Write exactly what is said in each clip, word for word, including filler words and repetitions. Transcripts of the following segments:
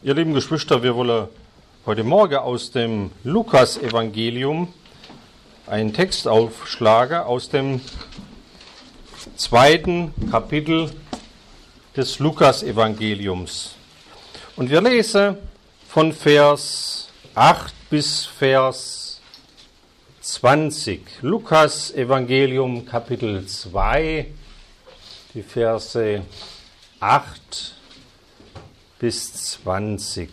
Ihr lieben Geschwister, wir wollen heute Morgen aus dem Lukas-Evangelium einen Text aufschlagen aus dem zweiten Kapitel des Lukas-Evangeliums. Und wir lesen von Vers acht bis Vers zwanzig. Lukas-Evangelium Kapitel zwei, die Verse acht bis zwanzig.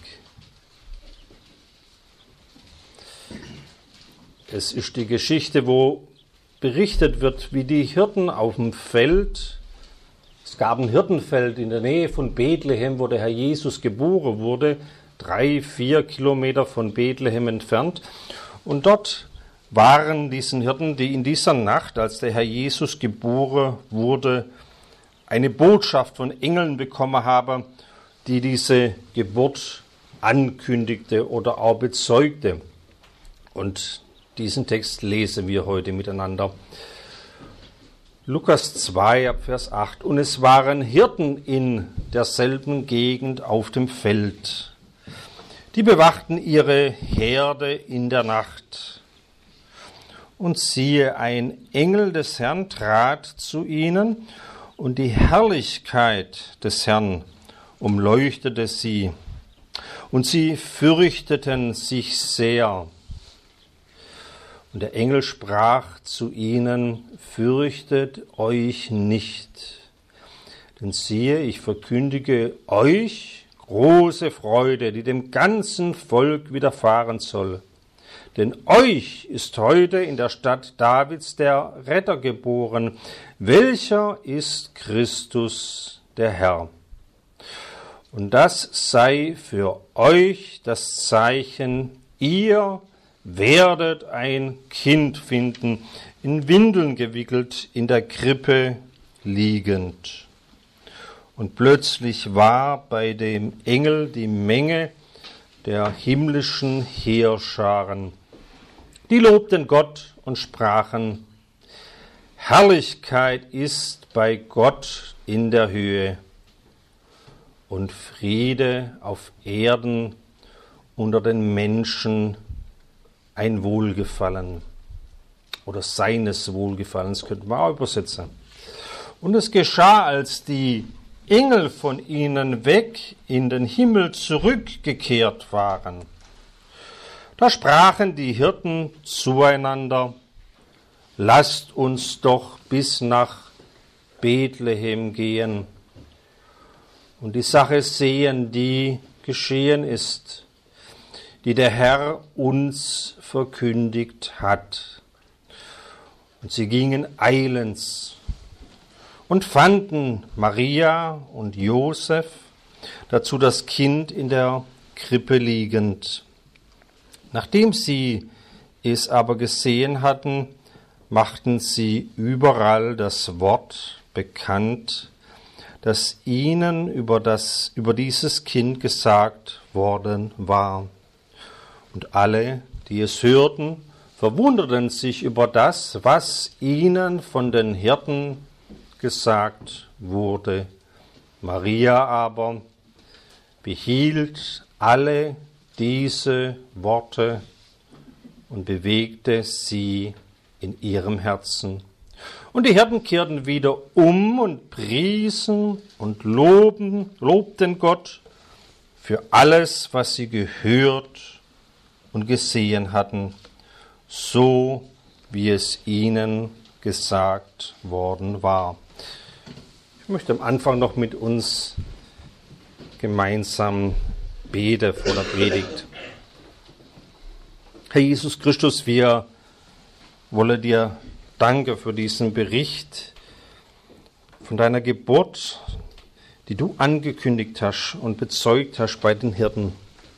Es ist die Geschichte, wo berichtet wird, wie die Hirten auf dem Feld, es gab ein Hirtenfeld in der Nähe von Bethlehem, wo der Herr Jesus geboren wurde, drei, vier Kilometer von Bethlehem entfernt. Und dort waren diesen Hirten, die in dieser Nacht, als der Herr Jesus geboren wurde, eine Botschaft von Engeln bekommen haben, die diese Geburt ankündigte oder auch bezeugte. Und diesen Text lesen wir heute miteinander. Lukas zwei, ab Vers acht. Und es waren Hirten in derselben Gegend auf dem Feld. Die bewachten ihre Herde in der Nacht. Und siehe, ein Engel des Herrn trat zu ihnen, und die Herrlichkeit des Herrn umleuchtete sie, und sie fürchteten sich sehr. Und der Engel sprach zu ihnen: Fürchtet euch nicht, denn siehe, ich verkündige euch große Freude, die dem ganzen Volk widerfahren soll. Denn euch ist heute in der Stadt Davids der Retter geboren, welcher ist Christus der Herr. Und das sei für euch das Zeichen: Ihr werdet ein Kind finden, in Windeln gewickelt, in der Krippe liegend. Und plötzlich war bei dem Engel die Menge der himmlischen Heerscharen. Die lobten Gott und sprachen: Herrlichkeit ist bei Gott in der Höhe und Friede auf Erden unter den Menschen, ein Wohlgefallen oder seines Wohlgefallens, könnte man auch übersetzen. Und es geschah, als die Engel von ihnen weg in den Himmel zurückgekehrt waren. Da sprachen die Hirten zueinander: Lasst uns doch bis nach Bethlehem gehen und die Sache sehen, die geschehen ist, die der Herr uns verkündigt hat. Und sie gingen eilends und fanden Maria und Josef, dazu das Kind in der Krippe liegend. Nachdem sie es aber gesehen hatten, machten sie überall das Wort bekannt, das ihnen über, das, über dieses Kind gesagt worden war. Und alle, die es hörten, verwunderten sich über das, was ihnen von den Hirten gesagt wurde. Maria aber behielt alle diese Worte und bewegte sie in ihrem Herzen. Und die Hirten kehrten wieder um und priesen und loben, lobten Gott für alles, was sie gehört und gesehen hatten, so wie es ihnen gesagt worden war. Ich möchte am Anfang noch mit uns gemeinsam beten vor der Predigt. Herr Jesus Christus, wir wollen dir danken für diesen Bericht von deiner Geburt, die du angekündigt hast und bezeugt hast bei den Hirten.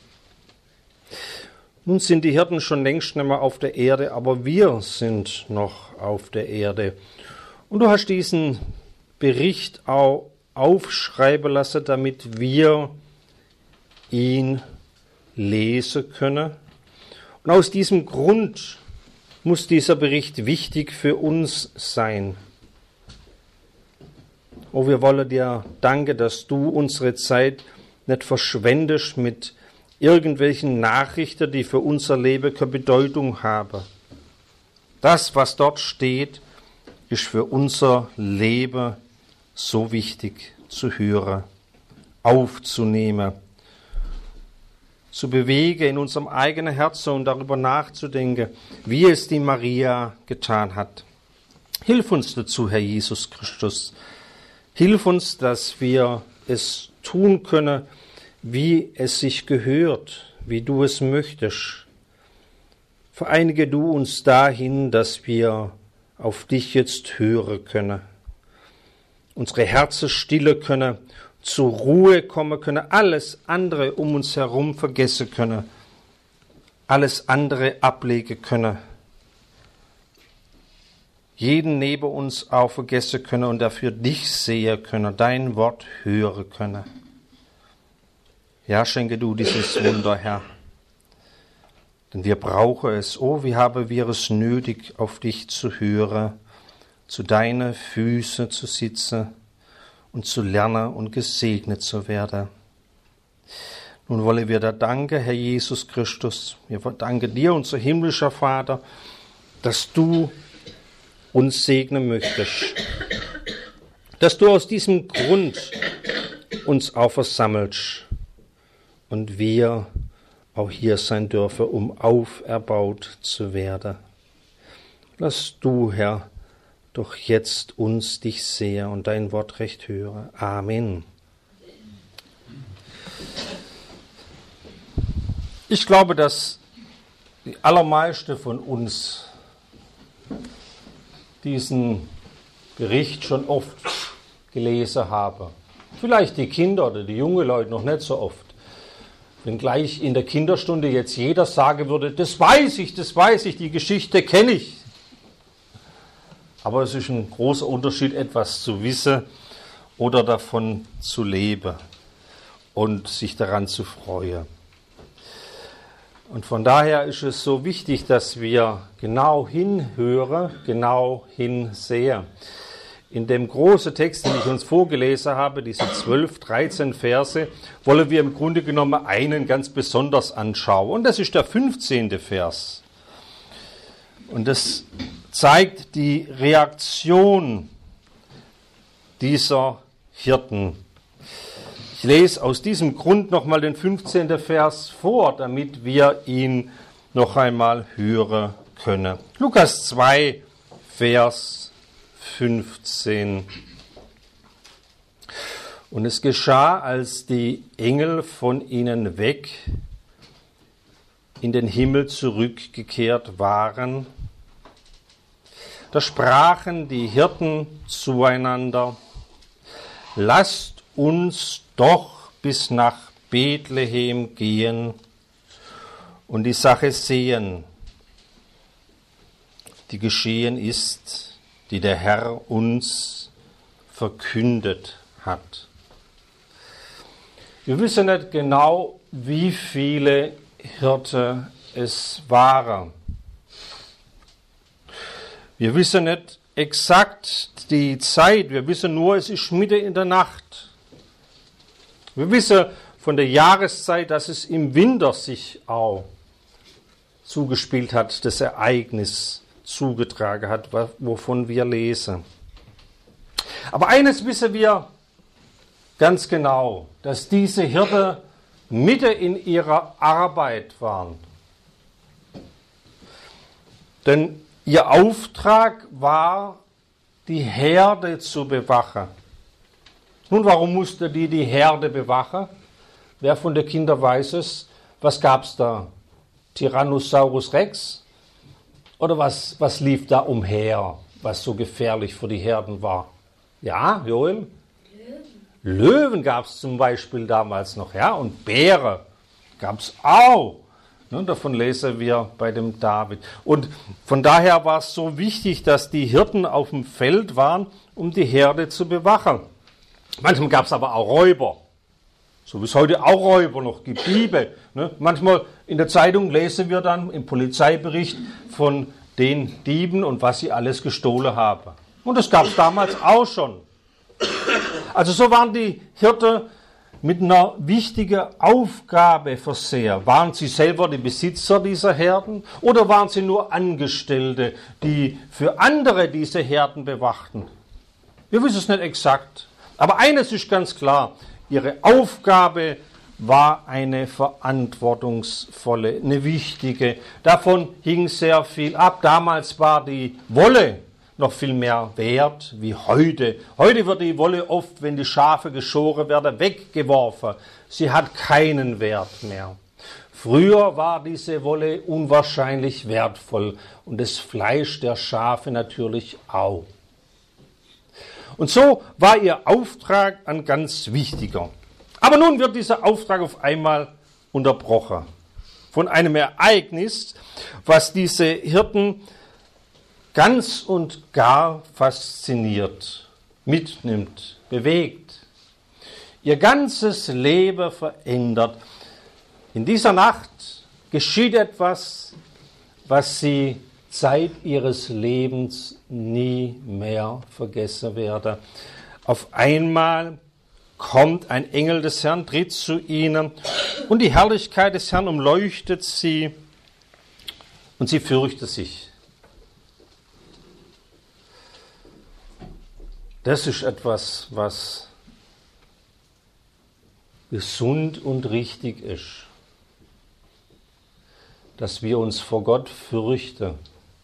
Nun sind die Hirten schon längst nicht mehr auf der Erde, aber wir sind noch auf der Erde. Und du hast diesen Bericht auch aufschreiben lassen, damit wir ihn lesen können. Und aus diesem Grund muss dieser Bericht wichtig für uns sein. Oh, wir wollen dir danken, dass du unsere Zeit nicht verschwendest mit irgendwelchen Nachrichten, die für unser Leben keine Bedeutung haben. Das, was dort steht, ist für unser Leben so wichtig zu hören, aufzunehmen, zu bewegen in unserem eigenen Herzen und darüber nachzudenken, wie es die Maria getan hat. Hilf uns dazu, Herr Jesus Christus. Hilf uns, dass wir es tun können, wie es sich gehört, wie du es möchtest. Vereinige du uns dahin, dass wir auf dich jetzt hören können, unsere Herzen stille können, zur Ruhe kommen können, alles andere um uns herum vergessen können, alles andere ablegen können, jeden neben uns auch vergessen können und dafür dich sehen können, dein Wort hören können. Ja, schenke du dieses Wunder, Herr, denn wir brauchen es. Oh, wie haben wir es nötig, auf dich zu hören, zu deinen Füßen zu sitzen und zu lernen und gesegnet zu werden. Nun wollen wir da danken, Herr Jesus Christus. Wir danken dir, unser himmlischer Vater, dass du uns segnen möchtest. Dass du aus diesem Grund uns auch versammelst und wir auch hier sein dürfen, um auferbaut zu werden. Lass du, Herr, doch jetzt uns dich sehen und dein Wort recht hören. Amen. Ich glaube, dass die allermeisten von uns diesen Bericht schon oft gelesen haben. Vielleicht die Kinder oder die jungen Leute noch nicht so oft. Wenn gleich in der Kinderstunde jetzt jeder sagen würde, das weiß ich, das weiß ich, die Geschichte kenne ich. Aber es ist ein großer Unterschied, etwas zu wissen oder davon zu leben und sich daran zu freuen. Und von daher ist es so wichtig, dass wir genau hinhören, genau hinsehen. In dem großen Text, den ich uns vorgelesen habe, diese zwölf, dreizehn Verse, wollen wir im Grunde genommen einen ganz besonders anschauen. Und das ist der fünfzehnte Vers. Und das zeigt die Reaktion dieser Hirten. Ich lese aus diesem Grund nochmal den fünfzehnten Vers vor, damit wir ihn noch einmal hören können. Lukas zwei, Vers fünfzehn. Und es geschah, als die Engel von ihnen weg in den Himmel zurückgekehrt waren, da sprachen die Hirten zueinander: Lasst uns doch bis nach Bethlehem gehen und die Sache sehen, die geschehen ist, die der Herr uns verkündet hat. Wir wissen nicht genau, wie viele Hirten es waren. Wir wissen nicht exakt die Zeit, wir wissen nur, es ist mitten in der Nacht. Wir wissen von der Jahreszeit, dass es im Winter sich auch zugespielt hat, das Ereignis zugetragen hat, wovon wir lesen. Aber eines wissen wir ganz genau, dass diese Hirten mitten in ihrer Arbeit waren. Denn ihr Auftrag war, die Herde zu bewachen. Nun, warum musste die die Herde bewachen? Wer von den Kindern weiß es? Was gab es da? Tyrannosaurus Rex? Oder was, was lief da umher, was so gefährlich für die Herden war? Ja, Joel? Löwen, Löwen gab es zum Beispiel damals noch, ja, und Bären gab es auch. Ne, davon lesen wir bei dem David. Und von daher war es so wichtig, dass die Hirten auf dem Feld waren, um die Herde zu bewachen. Manchmal gab es aber auch Räuber, so wie es heute auch Räuber noch gibt, Diebe. Ne? Manchmal in der Zeitung lesen wir dann im Polizeibericht von den Dieben und was sie alles gestohlen haben. Und das gab es damals auch schon. Also so waren die Hirten mit einer wichtigen Aufgabe versehen. Waren sie selber die Besitzer dieser Herden oder waren sie nur Angestellte, die für andere diese Herden bewachten? Wir wissen es nicht exakt. Aber eines ist ganz klar, ihre Aufgabe war eine verantwortungsvolle, eine wichtige. Davon hing sehr viel ab. Damals war die Wolle noch viel mehr wert wie heute. Heute wird die Wolle oft, wenn die Schafe geschoren werden, weggeworfen. Sie hat keinen Wert mehr. Früher war diese Wolle unwahrscheinlich wertvoll und das Fleisch der Schafe natürlich auch. Und so war ihr Auftrag ein ganz wichtiger. Aber nun wird dieser Auftrag auf einmal unterbrochen von einem Ereignis, was diese Hirten ganz und gar fasziniert, mitnimmt, bewegt, ihr ganzes Leben verändert. In dieser Nacht geschieht etwas, was sie Zeit ihres Lebens nie mehr vergessen werden. Auf einmal kommt ein Engel des Herrn, tritt zu ihnen und die Herrlichkeit des Herrn umleuchtet sie und sie fürchten sich. Das ist etwas, was gesund und richtig ist, dass wir uns vor Gott fürchten.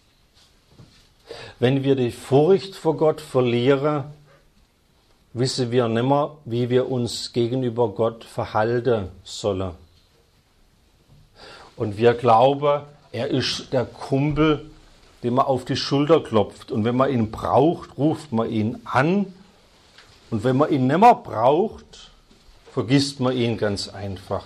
Wenn wir die Furcht vor Gott verlieren, wissen wir nicht mehr, wie wir uns gegenüber Gott verhalten sollen. Und wir glauben, er ist der Kumpel, dem man auf die Schulter klopft. Und wenn man ihn braucht, ruft man ihn an. Und wenn man ihn nicht mehr braucht, vergisst man ihn ganz einfach.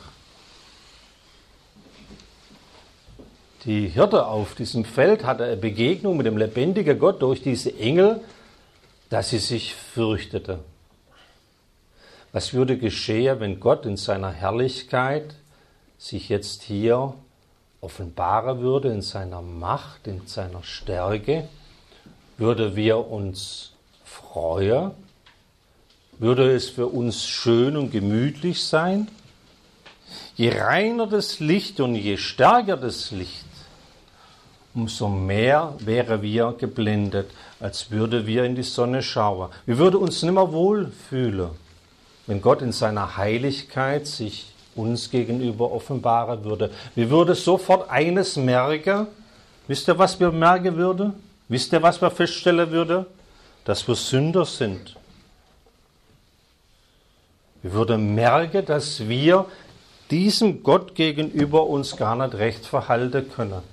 Die Hirte auf diesem Feld hatte eine Begegnung mit dem lebendigen Gott durch diese Engel, dass sie sich fürchtete. Was würde geschehen, wenn Gott in seiner Herrlichkeit sich jetzt hier offenbaren würde, in seiner Macht, in seiner Stärke? Würde wir uns freuen? Würde es für uns schön und gemütlich sein? Je reiner das Licht und je stärker das Licht, umso mehr wären wir geblendet, als würden wir in die Sonne schauen. Wir würden uns nicht mehr wohlfühlen, wenn Gott in seiner Heiligkeit sich uns gegenüber offenbaren würde. Wir würden sofort eines merken. Wisst ihr, was wir merken würden? Wisst ihr, was wir feststellen würden? Dass wir Sünder sind. Wir würden merken, dass wir diesem Gott gegenüber uns gar nicht recht verhalten können.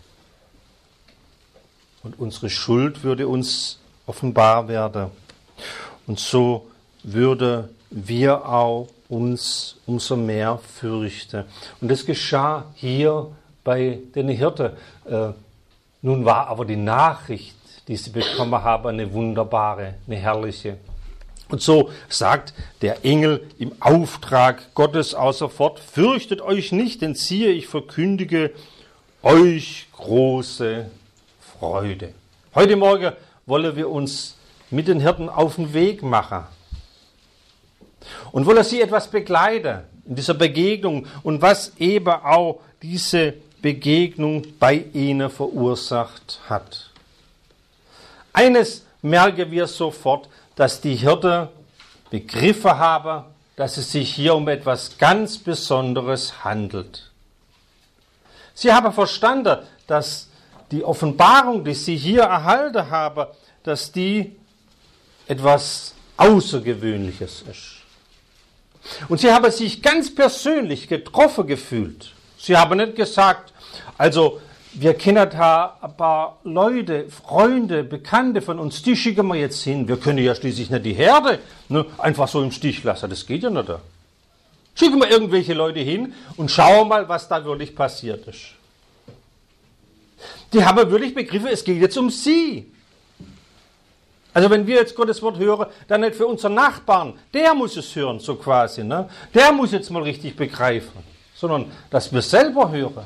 Und unsere Schuld würde uns offenbar werden. Und so würde wir auch uns umso mehr fürchten. Und das geschah hier bei den Hirten. Äh, nun war aber die Nachricht, die sie bekommen haben, eine wunderbare, eine herrliche. Und so sagt der Engel im Auftrag Gottes außer Fort: Fürchtet euch nicht, denn siehe, ich verkündige euch große Freude. Heute Morgen wollen wir uns mit den Hirten auf den Weg machen und wollen sie etwas begleiten in dieser Begegnung und was eben auch diese Begegnung bei ihnen verursacht hat. Eines merken wir sofort, dass die Hirten begriffen haben, dass es sich hier um etwas ganz Besonderes handelt. Sie haben verstanden, dass die Offenbarung, die sie hier erhalten haben, dass die etwas Außergewöhnliches ist. Und sie haben sich ganz persönlich getroffen gefühlt. Sie haben nicht gesagt, also wir kennen da ein paar Leute, Freunde, Bekannte von uns, die schicken wir jetzt hin. Wir können ja schließlich nicht die Herde ne, einfach so im Stich lassen, das geht ja nicht. Schicken wir irgendwelche Leute hin und schauen mal, was da wirklich passiert ist. Die haben wirklich begriffen, es geht jetzt um sie. Also wenn wir jetzt Gottes Wort hören, dann nicht für unseren Nachbarn, der muss es hören, so quasi. Ne? Der muss jetzt mal richtig begreifen, sondern dass wir selber hören.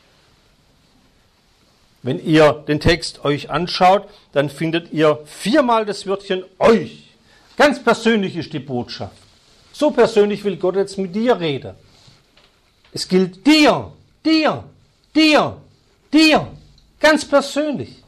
Wenn ihr den Text euch anschaut, dann findet ihr viermal das Wörtchen euch. Ganz persönlich ist die Botschaft. So persönlich will Gott jetzt mit dir reden. Es gilt dir, dir, dir, dir, ganz persönlich.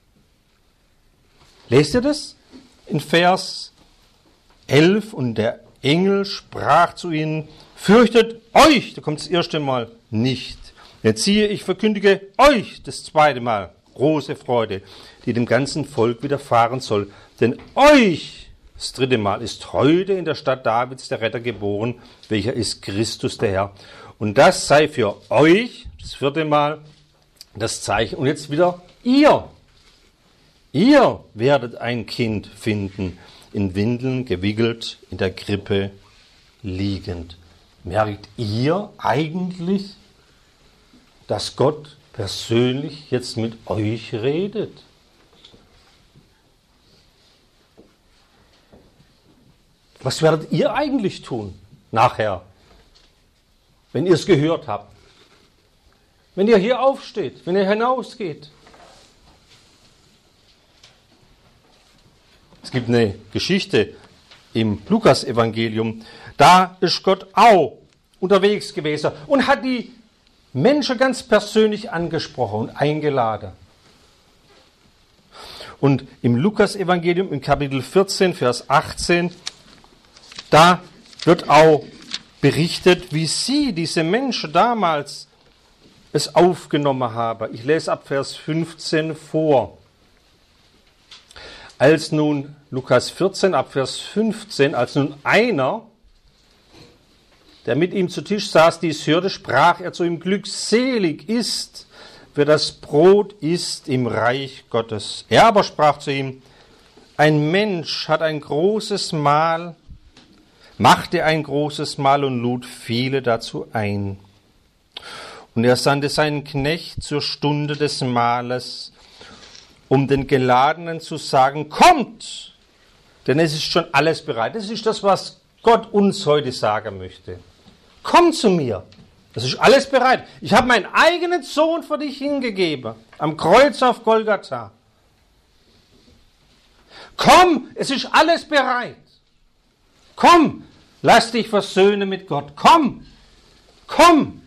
Lest ihr das? In Vers elf, und der Engel sprach zu ihnen, fürchtet euch, da kommt das erste Mal, nicht. Jetzt siehe, ich verkündige euch das zweite Mal große Freude, die dem ganzen Volk widerfahren soll. Denn euch, das dritte Mal, ist heute in der Stadt Davids der Retter geboren, welcher ist Christus der Herr. Und das sei für euch, das vierte Mal, das Zeichen. Und jetzt wieder ihr. Ihr werdet ein Kind finden, in Windeln gewickelt, in der Krippe liegend. Merkt ihr eigentlich, dass Gott persönlich jetzt mit euch redet? Was werdet ihr eigentlich tun nachher, wenn ihr es gehört habt? Wenn ihr hier aufsteht, wenn ihr hinausgeht? Es gibt eine Geschichte im Lukas-Evangelium, da ist Gott auch unterwegs gewesen und hat die Menschen ganz persönlich angesprochen und eingeladen. Und im Lukas-Evangelium, im Kapitel vierzehn, Vers achtzehn, da wird auch berichtet, wie sie, diese Menschen damals, es aufgenommen haben. Ich lese ab Vers fünfzehn vor. Als nun, Lukas vierzehn, ab Vers fünfzehn, als nun einer, der mit ihm zu Tisch saß, dies hörte, sprach er zu ihm, glückselig ist, wer das Brot isst im Reich Gottes. Er aber sprach zu ihm, ein Mensch hat ein großes Mahl, machte ein großes Mahl und lud viele dazu ein. Und er sandte seinen Knecht zur Stunde des Mahles, um den Geladenen zu sagen, kommt, denn es ist schon alles bereit. Das ist das, was Gott uns heute sagen möchte. Komm zu mir, das ist alles bereit. Ich habe meinen eigenen Sohn für dich hingegeben, am Kreuz auf Golgatha. Komm, es ist alles bereit. Komm, lass dich versöhnen mit Gott. Komm, komm,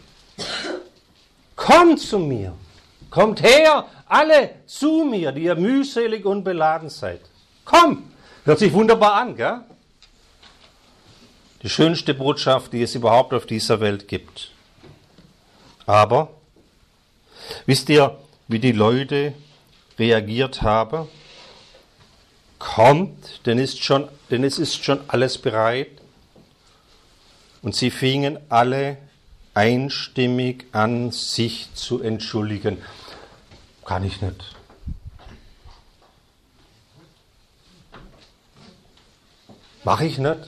komm zu mir. Kommt her, alle zu mir, die ihr mühselig und beladen seid. Komm, hört sich wunderbar an, gell? Die schönste Botschaft, die es überhaupt auf dieser Welt gibt. Aber, wisst ihr, wie die Leute reagiert haben? Kommt, denn, ist schon, denn es ist schon alles bereit. Und sie fingen alle einstimmig an, sich zu entschuldigen. Kann ich nicht. Mache ich nicht.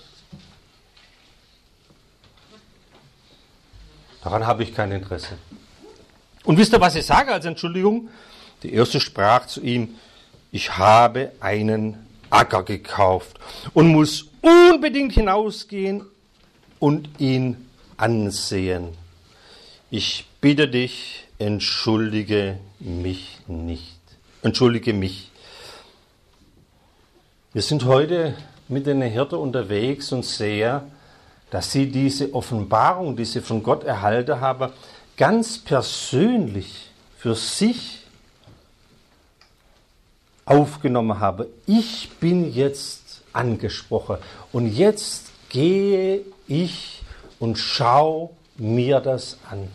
Daran habe ich kein Interesse. Und wisst ihr, was ich sage als Entschuldigung? Die erste sprach zu ihm, ich habe einen Acker gekauft und muss unbedingt hinausgehen und ihn ansehen. Ich bitte dich, entschuldige mich nicht. Entschuldige mich. Wir sind heute mit den Hirten unterwegs und sehen, dass sie diese Offenbarung, die sie von Gott erhalten haben, ganz persönlich für sich aufgenommen haben. Ich bin jetzt angesprochen und jetzt gehe ich und schaue mir das an.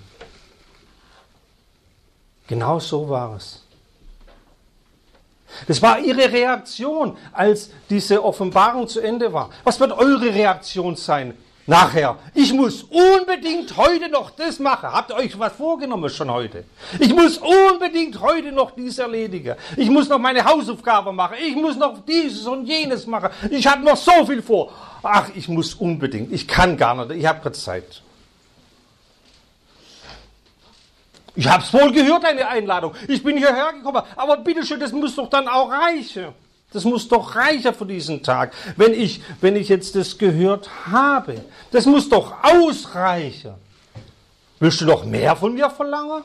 Genau so war es. Das war ihre Reaktion, als diese Offenbarung zu Ende war. Was wird eure Reaktion sein nachher? Ich muss unbedingt heute noch das machen. Habt ihr euch was vorgenommen schon heute? Ich muss unbedingt heute noch dies erledigen. Ich muss noch meine Hausaufgabe machen. Ich muss noch dieses und jenes machen. Ich habe noch so viel vor. Ach, ich muss unbedingt. Ich kann gar nicht. Ich habe keine Zeit. Ich habe es wohl gehört, eine Einladung. Ich bin hierher gekommen. Aber bitteschön, das muss doch dann auch reichen. Das muss doch reichen für diesen Tag, wenn ich, wenn ich jetzt das gehört habe. Das muss doch ausreichen. Willst du noch mehr von mir verlangen?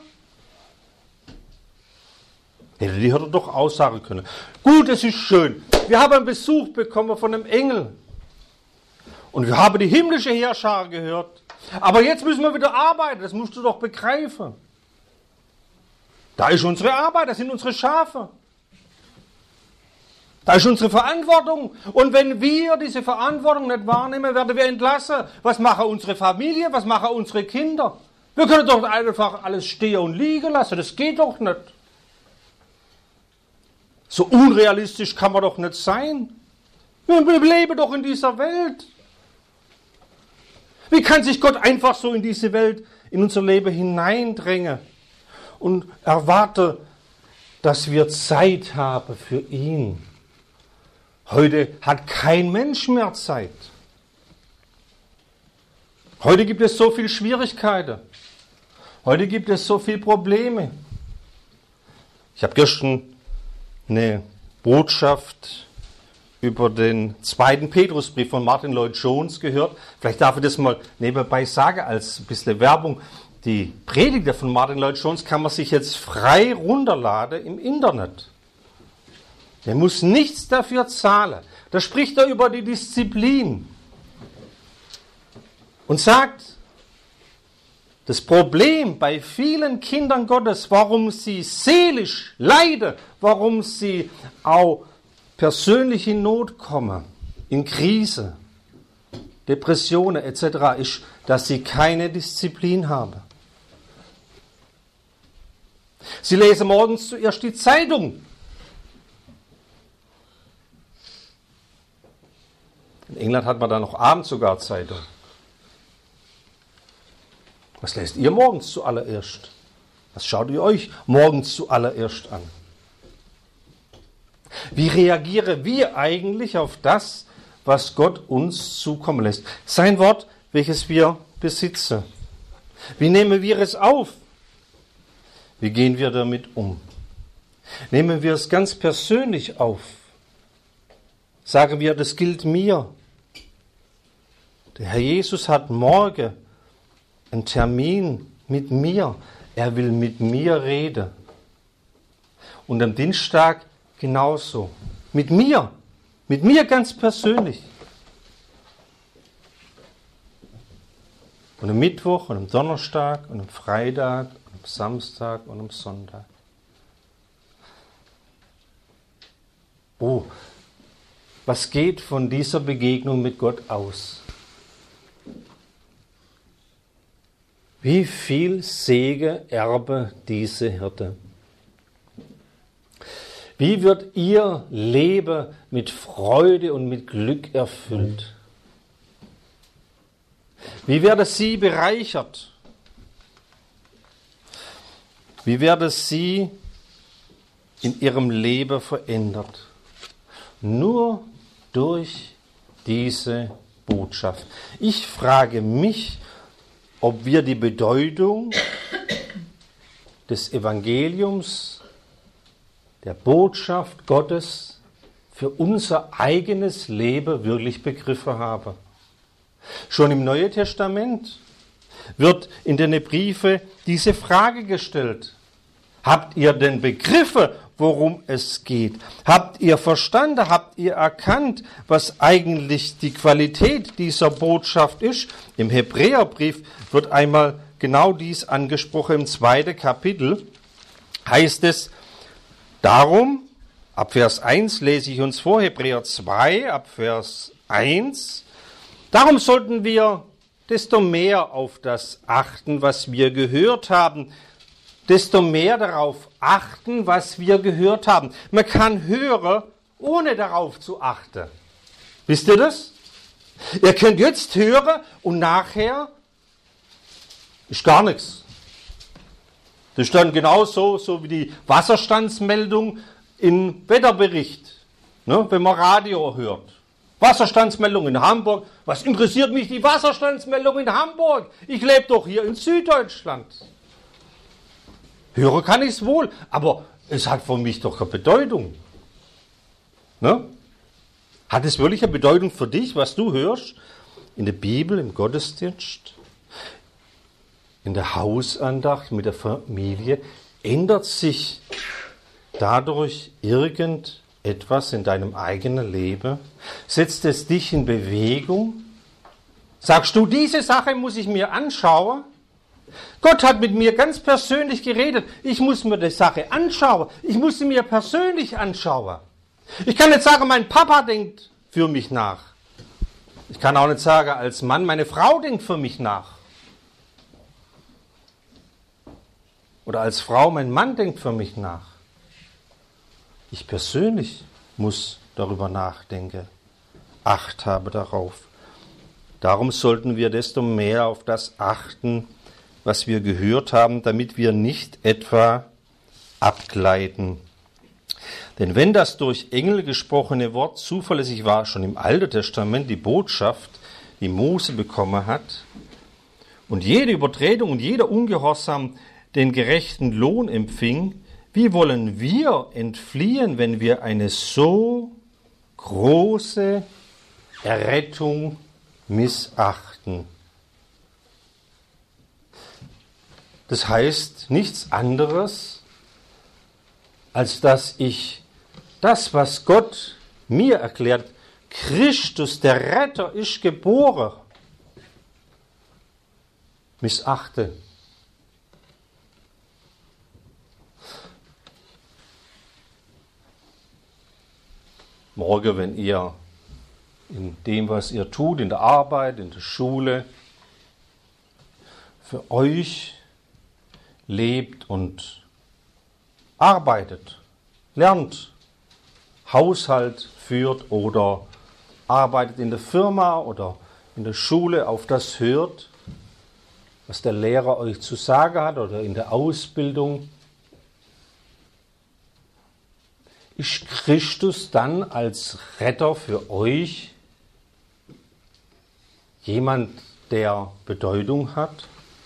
Hätte die Hirte doch aussagen können. Gut, es ist schön. Wir haben einen Besuch bekommen von einem Engel. Und wir haben die himmlische Heerschar gehört. Aber jetzt müssen wir wieder arbeiten, das musst du doch begreifen. Da ist unsere Arbeit, das sind unsere Schafe. Da ist unsere Verantwortung. Und wenn wir diese Verantwortung nicht wahrnehmen, werden wir entlassen. Was machen unsere Familie? Was machen unsere Kinder? Wir können doch einfach alles stehen und liegen lassen. Das geht doch nicht. So unrealistisch kann man doch nicht sein. Wir leben doch in dieser Welt. Wie kann sich Gott einfach so in diese Welt, in unser Leben hineindrängen und erwarte, dass wir Zeit haben für ihn? Heute hat kein Mensch mehr Zeit. Heute gibt es so viele Schwierigkeiten. Heute gibt es so viele Probleme. Ich habe gestern eine Botschaft über den zweiten Petrusbrief von Martin Lloyd-Jones gehört. Vielleicht darf ich das mal nebenbei sagen, als ein bisschen Werbung. Die Predigten von Martin Lloyd-Jones kann man sich jetzt frei runterladen im Internet. Der muss nichts dafür zahlen. Da spricht er über die Disziplin und sagt, das Problem bei vielen Kindern Gottes, warum sie seelisch leiden, warum sie auch persönlich in Not kommen, in Krise, Depressionen et cetera, ist, dass sie keine Disziplin haben. Sie lesen morgens zuerst die Zeitung. In England hat man da noch abends sogar Zeitung. Was lest ihr morgens zuallererst? Was schaut ihr euch morgens zuallererst an? Wie reagieren wir eigentlich auf das, was Gott uns zukommen lässt? Sein Wort, welches wir besitzen. Wie nehmen wir es auf? Wie gehen wir damit um? Nehmen wir es ganz persönlich auf? Sagen wir, das gilt mir. Der Herr Jesus hat morgen einen Termin mit mir. Er will mit mir reden. Und am Dienstag genauso. Mit mir. Mit mir ganz persönlich. Und am Mittwoch und am Donnerstag und am Freitag und am Samstag und am Sonntag. Oh, was geht von dieser Begegnung mit Gott aus? Wie viel Segen erbe diese Hirte? Wie wird ihr Leben mit Freude und mit Glück erfüllt? Wie werde sie bereichert? Wie werde sie in ihrem Leben verändert? Nur durch diese Botschaft. Ich frage mich, ob wir die Bedeutung des Evangeliums, der Botschaft Gottes für unser eigenes Leben wirklich begriffen haben. Schon im Neuen Testament wird in den Briefen diese Frage gestellt. Habt ihr denn begriffen, worum es geht? Habt ihr verstanden, habt ihr erkannt, was eigentlich die Qualität dieser Botschaft ist? Im Hebräerbrief wird einmal genau dies angesprochen. Im zweiten Kapitel heißt es, darum, ab Vers eins lese ich uns vor, Hebräer zwei, ab Vers eins, darum sollten wir desto mehr auf das achten, was wir gehört haben, desto mehr darauf achten, was wir gehört haben. Man kann hören, ohne darauf zu achten. Wisst ihr das? Ihr könnt jetzt hören und nachher ist gar nichts. Das ist dann genauso so wie die Wasserstandsmeldung im Wetterbericht, ne, wenn man Radio hört. Wasserstandsmeldung in Hamburg. Was interessiert mich die Wasserstandsmeldung in Hamburg? Ich lebe doch hier in Süddeutschland. Hören kann ich es wohl, aber es hat für mich doch eine Bedeutung. Ne? Hat es wirklich eine Bedeutung für dich, was du hörst? In der Bibel, im Gottesdienst, in der Hausandacht mit der Familie? Ändert sich dadurch irgendetwas in deinem eigenen Leben? Setzt es dich in Bewegung? Sagst du, diese Sache muss ich mir anschauen? Gott hat mit mir ganz persönlich geredet. Ich muss mir die Sache anschauen. Ich muss sie mir persönlich anschauen. Ich kann nicht sagen, mein Papa denkt für mich nach. Ich kann auch nicht sagen, als Mann, meine Frau denkt für mich nach. Oder als Frau, mein Mann denkt für mich nach. Ich persönlich muss darüber nachdenken. Acht habe darauf. Darum sollten wir desto mehr auf das achten, was wir gehört haben, damit wir nicht etwa abgleiten. Denn wenn das durch Engel gesprochene Wort zuverlässig war, schon im Alten Testament die Botschaft, die Mose bekommen hat, und jede Übertretung und jeder Ungehorsam den gerechten Lohn empfing, wie wollen wir entfliehen, wenn wir eine so große Errettung missachten? Das heißt nichts anderes, als dass ich das, was Gott mir erklärt, Christus, der Retter, ist geboren, missachte. Morgen, wenn ihr in dem, was ihr tut, in der Arbeit, in der Schule, für euch lebt und arbeitet, lernt, Haushalt führt oder arbeitet in der Firma oder in der Schule, auf das hört, was der Lehrer euch zu sagen hat oder in der Ausbildung, ist Christus dann als Retter für euch jemand, der Bedeutung hat?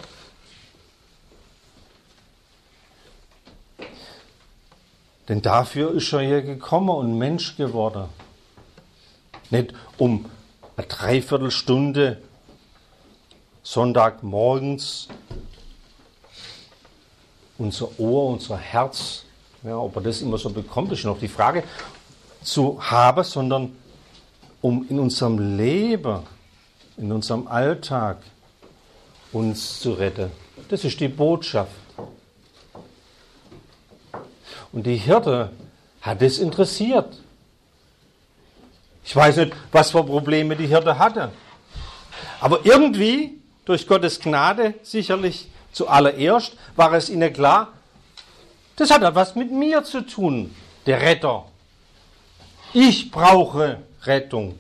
Denn dafür ist er hier gekommen und Mensch geworden. Nicht um eine Dreiviertelstunde Sonntagmorgens unser Ohr, unser Herz, ja, ob er das immer so bekommt, ist noch die Frage, zu haben, sondern um in unserem Leben, in unserem Alltag uns zu retten. Das ist die Botschaft. Und die Hirte hat es interessiert. Ich weiß nicht, was für Probleme die Hirte hatte. Aber irgendwie, durch Gottes Gnade sicherlich zuallererst, war es ihnen klar, das hat etwas mit mir zu tun, der Retter. Ich brauche Rettung.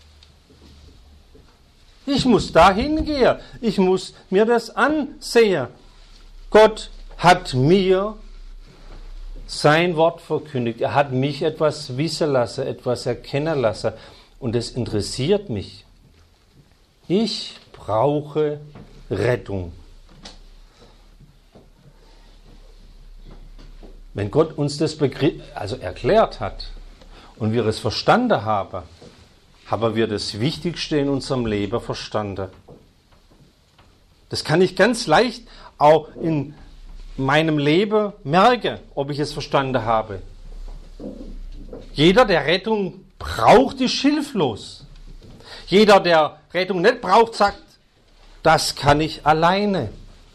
Ich muss da hingehen. Ich muss mir das ansehen. Gott hat mir sein Wort verkündigt. Er hat mich etwas wissen lassen, etwas erkennen lassen. Und es interessiert mich. Ich brauche Rettung. Wenn Gott uns das Begriff, also erklärt hat und wir es verstanden haben, haben wir das Wichtigste in unserem Leben verstanden. Das kann ich ganz leicht auch in meinem Leben merken, ob ich es verstanden habe. Jeder, der Rettung braucht, ist hilflos. Jeder, der Rettung nicht braucht, sagt, das kann ich alleine.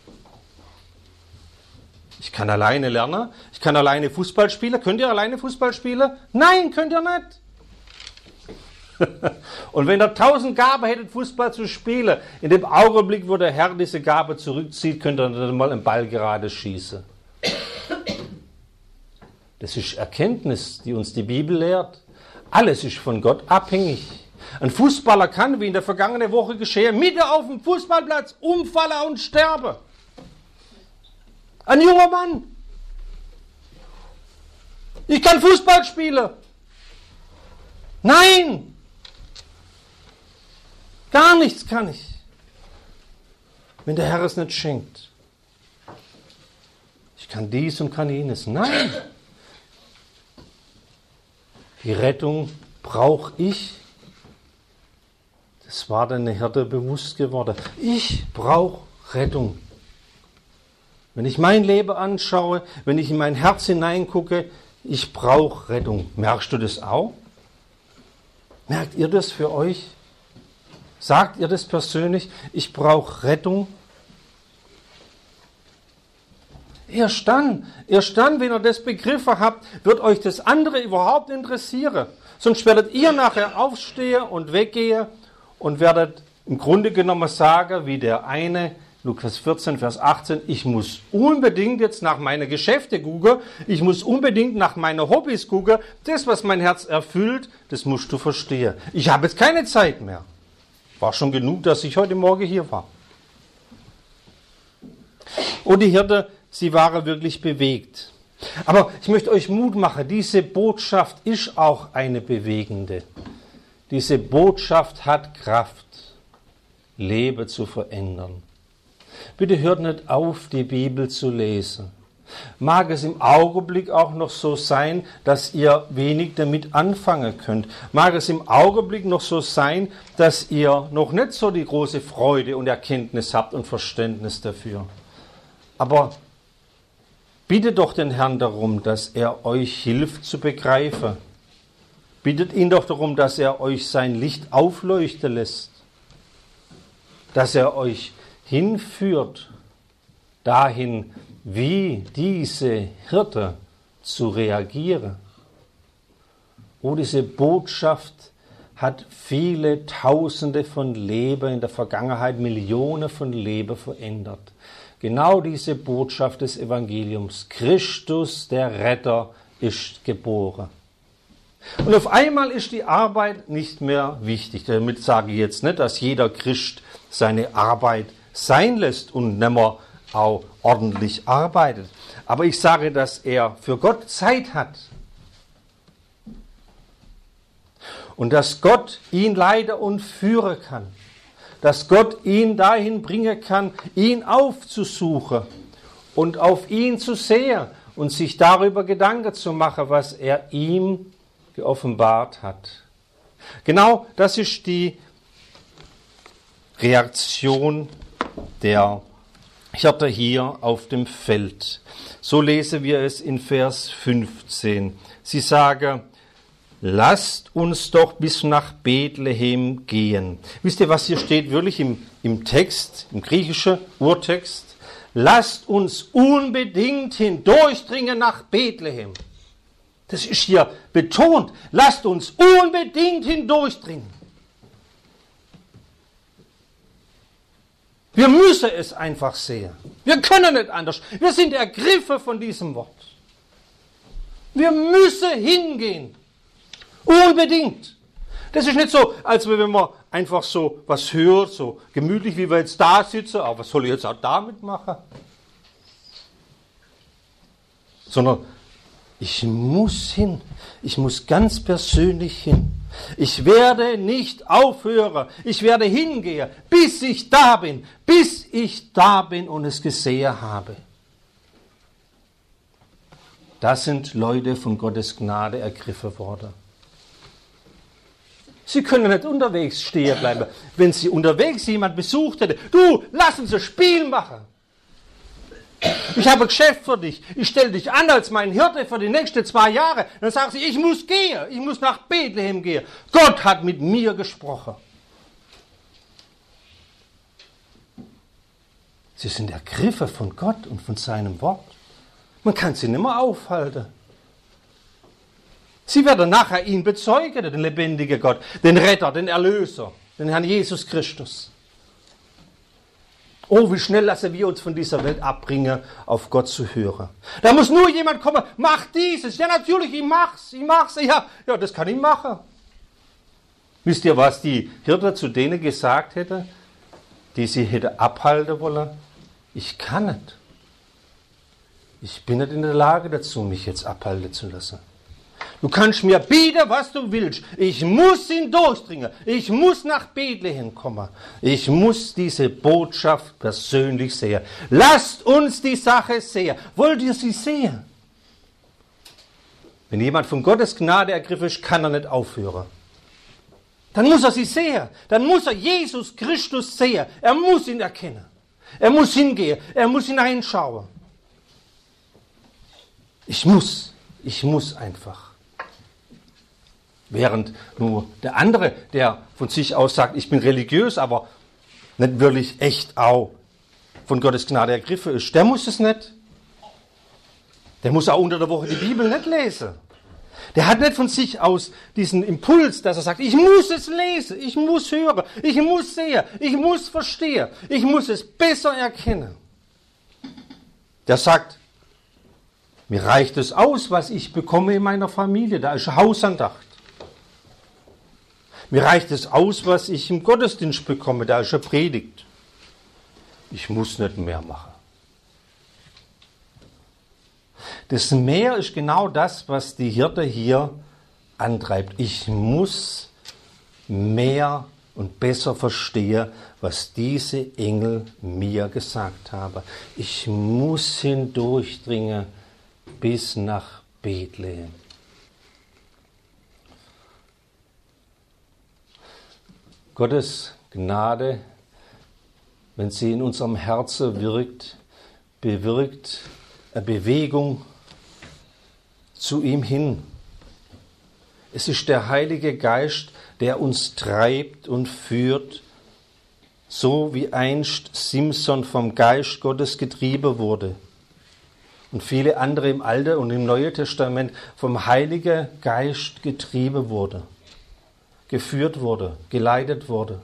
Ich kann alleine lernen, ich kann alleine Fußball spielen. Könnt ihr alleine Fußball spielen? Nein, könnt ihr nicht. Und wenn ihr tausend Gaben hättet, Fußball zu spielen, in dem Augenblick, wo der Herr diese Gabe zurückzieht, könnt ihr dann mal einen Ball gerade schießen. Das ist Erkenntnis, die uns die Bibel lehrt. Alles ist von Gott abhängig. Ein Fußballer kann, wie in der vergangenen Woche geschehen, mitten auf dem Fußballplatz umfallen und sterben. Ein junger Mann. Ich kann Fußball spielen. Nein. Gar nichts kann ich, wenn der Herr es nicht schenkt. Ich kann dies und kann jenes. Nein. Die Rettung brauche ich. Das war den Hirte bewusst geworden. Ich brauche Rettung. Wenn ich mein Leben anschaue, wenn ich in mein Herz hineingucke, ich brauche Rettung. Merkst du das auch? Merkt ihr das für euch? Sagt ihr das persönlich? Ich brauche Rettung. Erst dann, erst dann, wenn ihr das begriffen habt, wird euch das andere überhaupt interessieren. Sonst werdet ihr nachher aufstehen und weggehen und werdet im Grunde genommen sagen, wie der eine, Lukas vierzehn, Vers achtzehn, ich muss unbedingt jetzt nach meinen Geschäften gucken, ich muss unbedingt nach meinen Hobbys gucken, das, was mein Herz erfüllt, das musst du verstehen. Ich habe jetzt keine Zeit mehr. War schon genug, dass ich heute Morgen hier war. Und die Hirte, sie waren wirklich bewegt. Aber ich möchte euch Mut machen, diese Botschaft ist auch eine bewegende. Diese Botschaft hat Kraft, Leben zu verändern. Bitte hört nicht auf, die Bibel zu lesen. Mag es im Augenblick auch noch so sein, dass ihr wenig damit anfangen könnt. Mag es im Augenblick noch so sein, dass ihr noch nicht so die große Freude und Erkenntnis habt und Verständnis dafür. Aber bittet doch den Herrn darum, dass er euch hilft zu begreifen. Bittet ihn doch darum, dass er euch sein Licht aufleuchten lässt. Dass er euch hinführt dahin, wie diese Hirte zu reagieren. Oh, diese Botschaft hat viele Tausende von Leben in der Vergangenheit, Millionen von Leben verändert. Genau diese Botschaft des Evangeliums. Christus, der Retter, ist geboren. Und auf einmal ist die Arbeit nicht mehr wichtig. Damit sage ich jetzt nicht, dass jeder Christ seine Arbeit sein lässt und nicht mehr auch ordentlich arbeitet. Aber ich sage, dass er für Gott Zeit hat. Und dass Gott ihn leiten und führen kann. Dass Gott ihn dahin bringen kann, ihn aufzusuchen und auf ihn zu sehen und sich darüber Gedanken zu machen, was er ihm geoffenbart hat. Genau das ist die Reaktion der Hirte hier auf dem Feld. So lesen wir es in Vers fünfzehn. Sie sagen, lasst uns doch bis nach Bethlehem gehen. Wisst ihr, was hier steht wirklich im, im Text, im griechischen Urtext? Lasst uns unbedingt hindurchdringen nach Bethlehem. Das ist hier betont. Lasst uns unbedingt hindurchdringen. Wir müssen es einfach sehen. Wir können nicht anders. Wir sind ergriffen von diesem Wort. Wir müssen hingehen. Unbedingt. Das ist nicht so, als wenn man einfach so was hört, so gemütlich, wie wir jetzt da sitzen. Aber was soll ich jetzt auch damit machen? Sondern ich muss hin. Ich muss ganz persönlich hin. Ich werde nicht aufhören. Ich werde hingehen, bis ich da bin. Bis ich da bin und es gesehen habe. Das sind Leute von Gottes Gnade ergriffen worden. Sie können nicht unterwegs stehen bleiben. Wenn Sie unterwegs jemand besucht hätte, du, lass uns ein Spiel machen. Ich habe ein Geschäft für dich. Ich stelle dich an als mein Hirte für die nächsten zwei Jahre. Dann sagt sie, ich muss gehen. Ich muss nach Bethlehem gehen. Gott hat mit mir gesprochen. Sie sind ergriffen von Gott und von seinem Wort. Man kann sie nicht mehr aufhalten. Sie werden nachher ihn bezeugen, den lebendigen Gott, den Retter, den Erlöser, den Herrn Jesus Christus. Oh, wie schnell lassen wir uns von dieser Welt abbringen, auf Gott zu hören. Da muss nur jemand kommen, mach dieses. Ja, natürlich, ich mach's, ich mach's. Ja, ja, das kann ich machen. Wisst ihr, was die Hirte zu denen gesagt hätte, die sie hätte abhalten wollen? Ich kann nicht. Ich bin nicht in der Lage dazu, mich jetzt abhalten zu lassen. Du kannst mir bieten, was du willst. Ich muss ihn durchdringen. Ich muss nach Bethlehem kommen. Ich muss diese Botschaft persönlich sehen. Lasst uns die Sache sehen. Wollt ihr sie sehen? Wenn jemand von Gottes Gnade ergriffen ist, kann er nicht aufhören. Dann muss er sie sehen. Dann muss er Jesus Christus sehen. Er muss ihn erkennen. Er muss hingehen. Er muss hineinschauen. Ich muss. Ich muss einfach. Während nur der andere, der von sich aus sagt, ich bin religiös, aber nicht wirklich echt auch von Gottes Gnade ergriffen ist, der muss es nicht. Der muss auch unter der Woche die Bibel nicht lesen. Der hat nicht von sich aus diesen Impuls, dass er sagt, ich muss es lesen, ich muss hören, ich muss sehen, ich muss verstehen, ich muss es besser erkennen. Der sagt, mir reicht es aus, was ich bekomme in meiner Familie, da ist Hausandacht. Mir reicht es aus, was ich im Gottesdienst bekomme, da ist eine Predigt. Ich muss nicht mehr machen. Das Mehr ist genau das, was die Hirte hier antreibt. Ich muss mehr und besser verstehen, was diese Engel mir gesagt haben. Ich muss hindurchdringen bis nach Bethlehem. Gottes Gnade, wenn sie in unserem Herzen wirkt, bewirkt eine Bewegung zu ihm hin. Es ist der Heilige Geist, der uns treibt und führt, so wie einst Simson vom Geist Gottes getrieben wurde und viele andere im Alten und im Neuen Testament vom Heiligen Geist getrieben wurde, geführt wurde, geleitet wurde.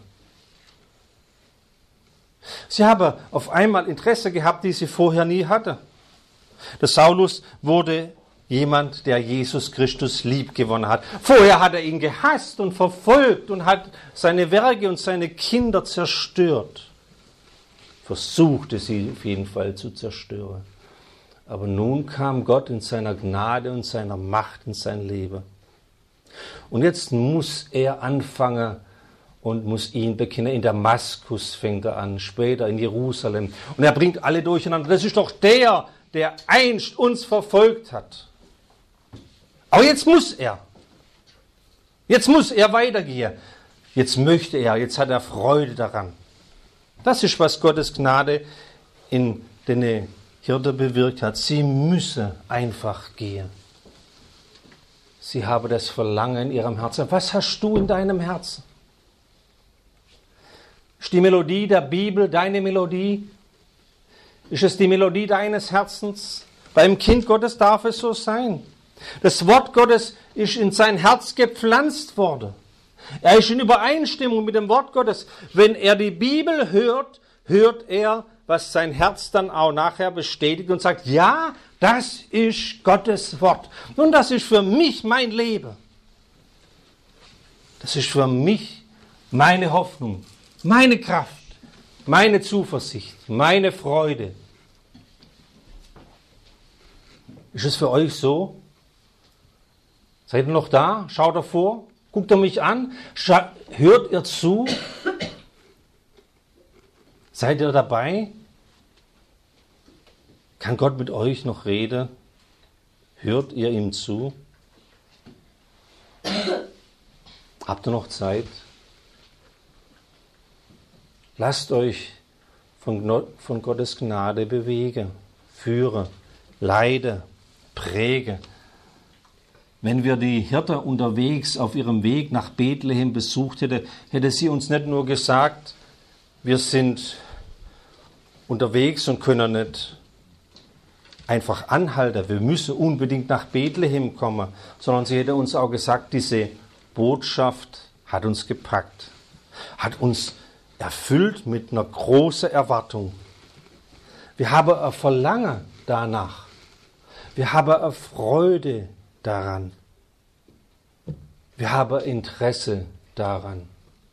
Sie haben auf einmal Interesse gehabt, die sie vorher nie hatte. Der Saulus wurde jemand, der Jesus Christus lieb gewonnen hat. Vorher hat er ihn gehasst und verfolgt und hat seine Werke und seine Kinder zerstört. Versuchte sie auf jeden Fall zu zerstören. Aber nun kam Gott in seiner Gnade und seiner Macht in sein Leben. Und jetzt muss er anfangen und muss ihn bekennen. In Damaskus fängt er an, später in Jerusalem. Und er bringt alle durcheinander. Das ist doch der, der einst uns verfolgt hat. Aber jetzt muss er. Jetzt muss er weitergehen. Jetzt möchte er, jetzt hat er Freude daran. Das ist, was Gottes Gnade in den Hirten bewirkt hat. Sie müssen einfach gehen. Sie haben das Verlangen in ihrem Herzen. Was hast du in deinem Herzen? Ist die Melodie der Bibel deine Melodie? Ist es die Melodie deines Herzens? Beim Kind Gottes darf es so sein. Das Wort Gottes ist in sein Herz gepflanzt worden. Er ist in Übereinstimmung mit dem Wort Gottes. Wenn er die Bibel hört, hört er, was sein Herz dann auch nachher bestätigt und sagt, ja, das ist Gottes Wort. Und das ist für mich mein Leben. Das ist für mich meine Hoffnung, meine Kraft, meine Zuversicht, meine Freude. Ist es für euch so? Seid ihr noch da? Schaut ihr vor? Guckt ihr mich an? Scha- hört ihr zu? Seid ihr dabei? Kann Gott mit euch noch reden? Hört ihr ihm zu? Habt ihr noch Zeit? Lasst euch von, von Gottes Gnade bewegen, führen, leiden, prägen. Wenn wir die Hirte unterwegs auf ihrem Weg nach Bethlehem besucht hätte, hätte sie uns nicht nur gesagt, wir sind unterwegs und können nicht einfach anhalten, wir müssen unbedingt nach Bethlehem kommen, sondern sie hätte uns auch gesagt, diese Botschaft hat uns gepackt, hat uns erfüllt mit einer großen Erwartung. Wir haben ein Verlangen danach. Wir haben eine Freude daran. Wir haben Interesse daran.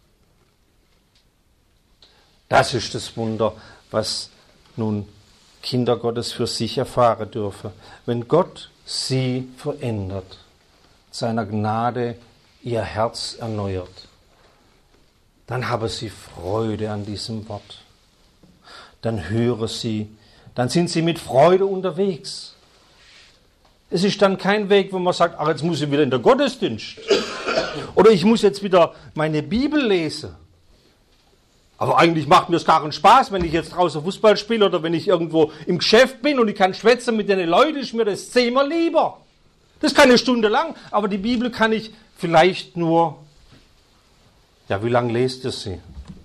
Das ist das Wunder, was nun Kinder Gottes für sich erfahren dürfen. Wenn Gott sie verändert, seiner Gnade ihr Herz erneuert, dann haben sie Freude an diesem Wort. Dann hören sie, dann sind sie mit Freude unterwegs. Es ist dann kein Weg, wo man sagt, ach, jetzt muss ich wieder in den Gottesdienst. Oder ich muss jetzt wieder meine Bibel lesen. Aber eigentlich macht mir es gar keinen Spaß, wenn ich jetzt draußen Fußball spiele oder wenn ich irgendwo im Geschäft bin und ich kann schwätzen mit den Leuten, ist mir das zehnmal lieber. Das ist keine Stunde lang, aber die Bibel kann ich vielleicht nur, ja, wie lange lest ihr sie?